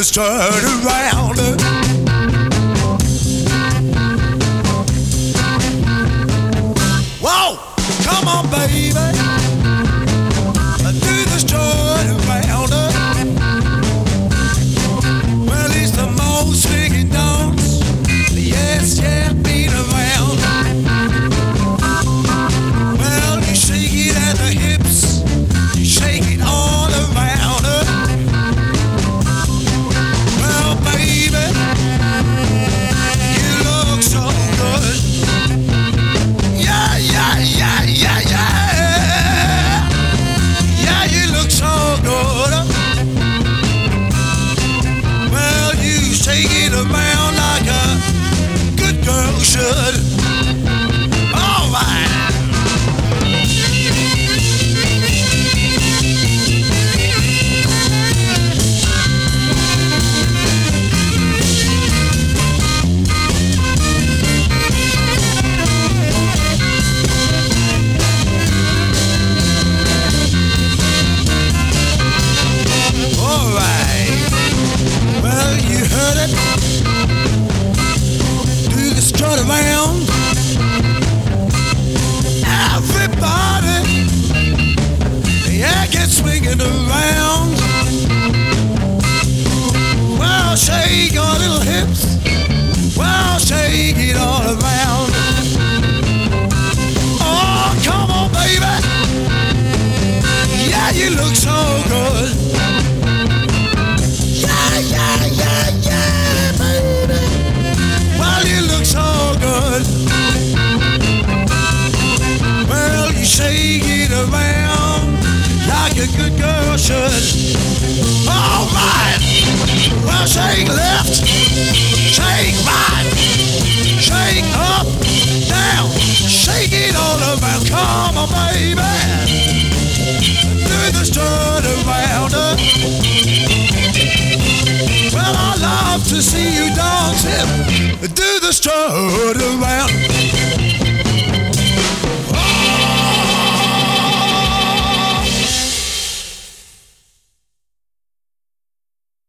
this turn around. Whoa, come on, baby. Do this turn around. Well, it's the most swinging dance. Yes, yeah, been around. Well, you shake it at the hips. You shake it all around. Well, baby, you look so good. Yeah, yeah, yeah, yeah, yeah. Yeah, you look so good. Well, you shake it around like a good girl should. All right. Well, you heard it. Do the strut around. Everybody, yeah, get swinging around. Well, shake your little hips. Well, shake it all around. Oh, come on, baby. Yeah, you look so good. Yeah, yeah, yeah, yeah, baby. Well, you look so good. Well, you shake it around like a good girl should. All right. Well, shake left, shake right, shake up, down, shake it all around. Come on, baby. Do the strut around. Well, I love to see you dancing.